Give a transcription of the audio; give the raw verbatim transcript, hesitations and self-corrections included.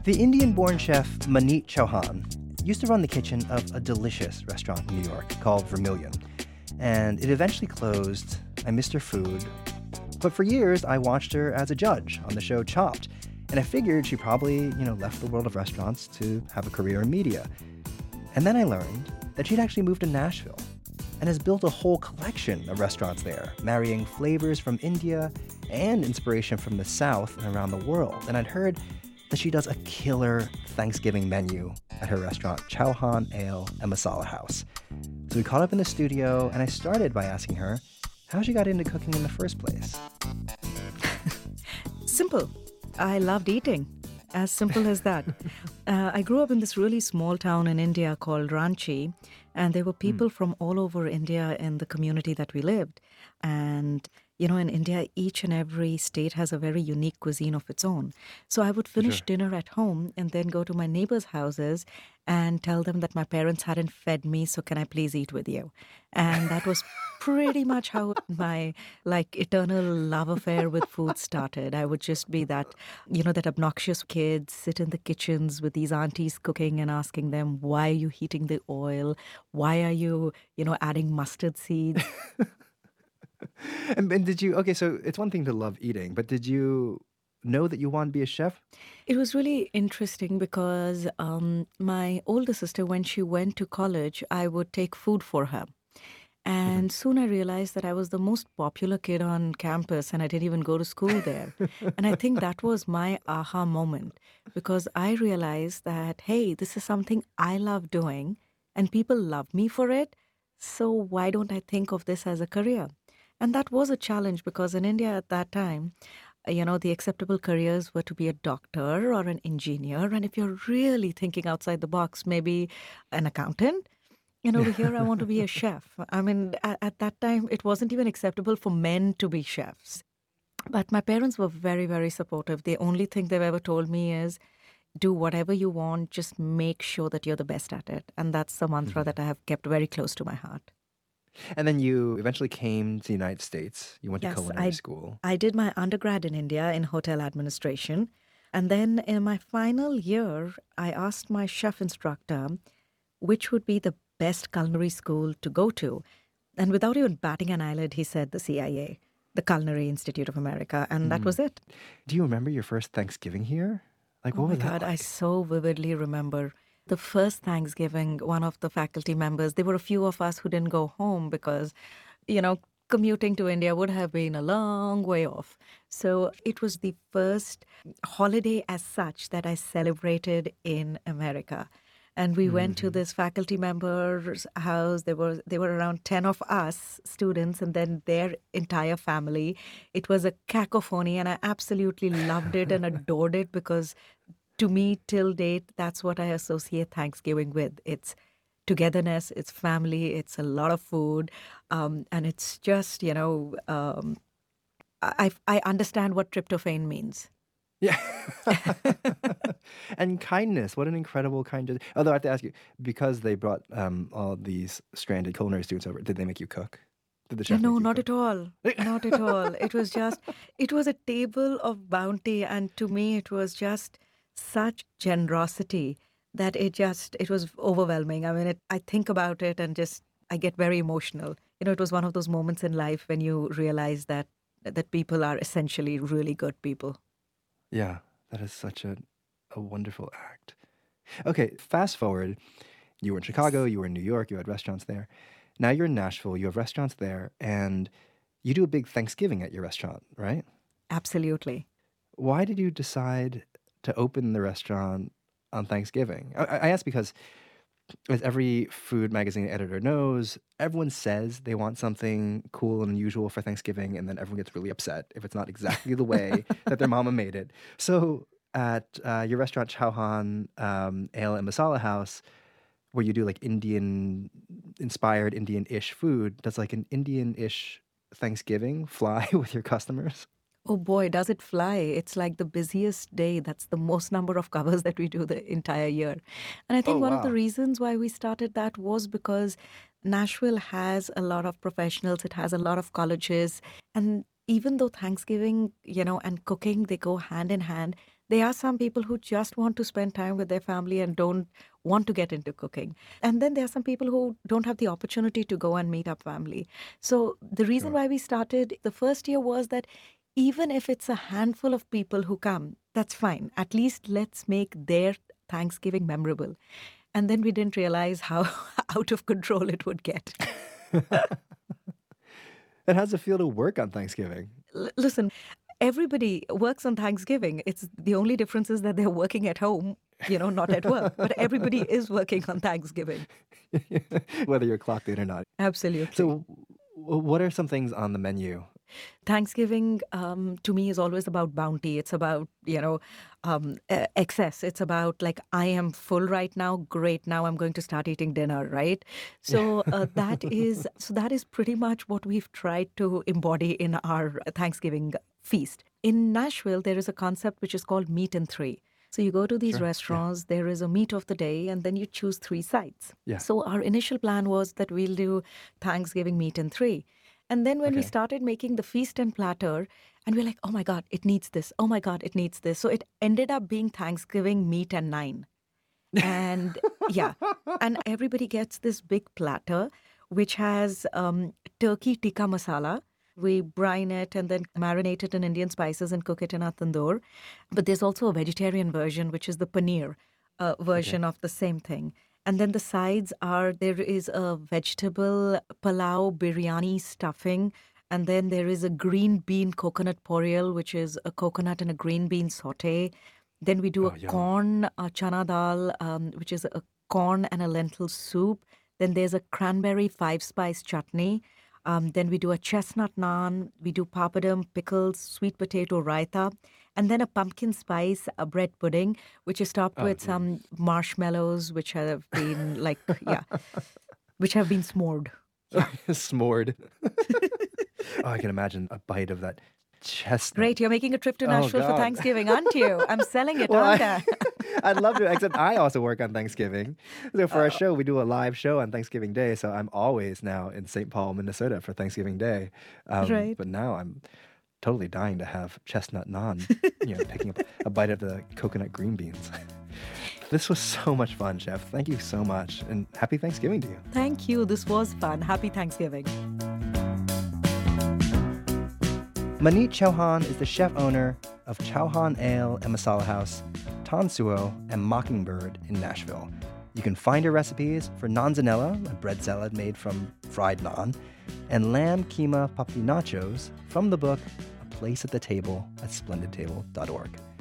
The Indian-born chef Maneet Chauhan used to run the kitchen of a delicious restaurant in New York called Vermilion. And it eventually closed. I missed her food. But for years, I watched her as a judge on the show Chopped. And I figured she probably, you know, left the world of restaurants to have a career in media. And then I learned that she'd actually moved to Nashville and has built a whole collection of restaurants there, marrying flavors from India and inspiration from the South and around the world. And I'd heard that she does a killer Thanksgiving menu at her restaurant, Chauhan Ale and Masala House. So we caught up in the studio, and I started by asking her how she got into cooking in the first place. Simple. I loved eating. As simple as that. uh, I grew up in this really small town in India called Ranchi, and there were people mm. from all over India in the community that we lived. And you know, in India, each and every state has a very unique cuisine of its own. So I would finish sure. dinner at home and then go to my neighbors' houses and tell them that my parents hadn't fed me, so can I please eat with you? And that was pretty much how my, like, eternal love affair with food started. I would just be that, you know, that obnoxious kid, sit in the kitchens with these aunties cooking and asking them, why are you heating the oil? Why are you, you know, adding mustard seeds? and, and did you, okay, so it's one thing to love eating, but did you know that you wanted to be a chef? It was really interesting because um, my older sister, when she went to college, I would take food for her. And mm-hmm. soon I realized that I was the most popular kid on campus and I didn't even go to school there. And I think that was my aha moment because I realized that, hey, this is something I love doing and people love me for it. So why don't I think of this as a career? And that was a challenge because in India at that time, you know, the acceptable careers were to be a doctor or an engineer. And if you're really thinking outside the box, maybe an accountant. And over here, I want to be a chef. I mean, at, at that time, it wasn't even acceptable for men to be chefs. But my parents were very, very supportive. The only thing they've ever told me is, do whatever you want, just make sure that you're the best at it. And that's the mantra mm-hmm. that I have kept very close to my heart. And then you eventually came to the United States. You went yes, to culinary I, school. I did my undergrad in India in hotel administration. And then in my final year, I asked my chef instructor which would be the best culinary school to go to. And without even batting an eyelid, he said the C I A, the Culinary Institute of America. And mm. that was it. Do you remember your first Thanksgiving here? Like, oh what was my that God, like? I so vividly remember. The first Thanksgiving, one of the faculty members, there were a few of us who didn't go home because, you know, commuting to India would have been a long way off. So it was the first holiday as such that I celebrated in America. And we mm-hmm. went to this faculty member's house. There were there were around ten of us students and then their entire family. It was a cacophony and I absolutely loved it and adored it because to me, till date, that's what I associate Thanksgiving with. It's togetherness, it's family, it's a lot of food, um, and it's just, you know, um, I, I understand what tryptophan means. Yeah. And kindness. What an incredible kind. Although I have to ask you, because they brought um, all these stranded culinary students over, did they make you cook? Did the chef no, make you not cook? at all. Not at all. It was just, it was a table of bounty. And to me, it was just such generosity that it just, it was overwhelming. I mean, it, I think about it and just, I get very emotional. You know, it was one of those moments in life when you realize that that people are essentially really good people. Yeah, that is such a, a wonderful act. Okay, fast forward. You were in Chicago, you were in New York, you had restaurants there. Now you're in Nashville, you have restaurants there, and you do a big Thanksgiving at your restaurant, right? Absolutely. Why did you decide to open the restaurant on Thanksgiving? I, I ask because, as every food magazine editor knows, everyone says they want something cool and unusual for Thanksgiving, and then everyone gets really upset if it's not exactly the way that their mama made it. So at uh, your restaurant, Chauhan um, Ale and Masala House, where you do like Indian-inspired, Indian-ish food, does like an Indian-ish Thanksgiving fly with your customers? Oh boy, does it fly. It's like the busiest day. That's the most number of covers that we do the entire year. And I think Oh, one wow. of the reasons why we started that was because Nashville has a lot of professionals. It has a lot of colleges. And even though Thanksgiving, you know, and cooking, they go hand in hand, There are some people who just want to spend time with their family and don't want to get into cooking. And then there are some people who don't have the opportunity to go and meet up family. So the reason Sure. why we started the first year was that even if it's a handful of people who come, that's fine. At least let's make their Thanksgiving memorable. And then we didn't realize how out of control it would get. And how's it feel to work on Thanksgiving? L- listen, everybody works on Thanksgiving. It's the only difference is that they're working at home, you know, not at work. But everybody is working on Thanksgiving. Whether you're clocked in or not. Absolutely. So, w- what are some things on the menu? Thanksgiving um, to me is always about bounty. It's about, you know, um, uh, excess. It's about like, I am full right now. Great. Now I'm going to start eating dinner, right? So uh, that is so that is pretty much what we've tried to embody in our Thanksgiving feast. In Nashville, there is a concept which is called meat in three. So you go to these Sure. Yeah. restaurants, there is a meat of the day, and then you choose three sides. Yeah. So our initial plan was that we'll do Thanksgiving meat in three. And then when we Okay. started making the feast and platter, and we're like, oh my God, it needs this. Oh my God, it needs this. So it ended up being Thanksgiving meat and nine. And yeah, and everybody gets this big platter, which has um, turkey tikka masala. We brine it and then marinate it in Indian spices and cook it in a tandoor. But there's also a vegetarian version, which is the paneer uh, version of the same thing. And then the sides are, there is a vegetable palau biryani stuffing. And then there is a green bean coconut porreal, which is a coconut and a green bean saute. Then we do Oh, a yum. corn uh, chana dal, um, which is a corn and a lentil soup. Then there's a cranberry five-spice chutney. Um, then we do a chestnut naan. We do papadum, pickles, sweet potato raita. And then a pumpkin spice a bread pudding, which is topped Oh, with yum. some marshmallows, which have been like, yeah, which have been s'mored. S'mored. Oh, I can imagine a bite of that chestnut. Great, you're making a trip to Oh, Nashville for God. Thanksgiving, aren't you? I'm selling it, Well, aren't I, I? I'd love to, except I also work on Thanksgiving. So for Oh. our show, we do a live show on Thanksgiving Day. So I'm always now in Saint Paul, Minnesota for Thanksgiving Day. Um, Right. But now I'm totally dying to have chestnut naan, you know, picking up a bite of the coconut green beans. This was so much fun, Chef. Thank you so much. And happy Thanksgiving to you. Thank you. This was fun. Happy Thanksgiving. Maneet Chauhan is the chef owner of Chauhan Ale and Masala House, Tansuo, and Mockingbird in Nashville. You can find her recipes for nanzanella, a bread salad made from fried naan, and lamb keema papdi nachos from the book A Place at the Table at splendid table dot org.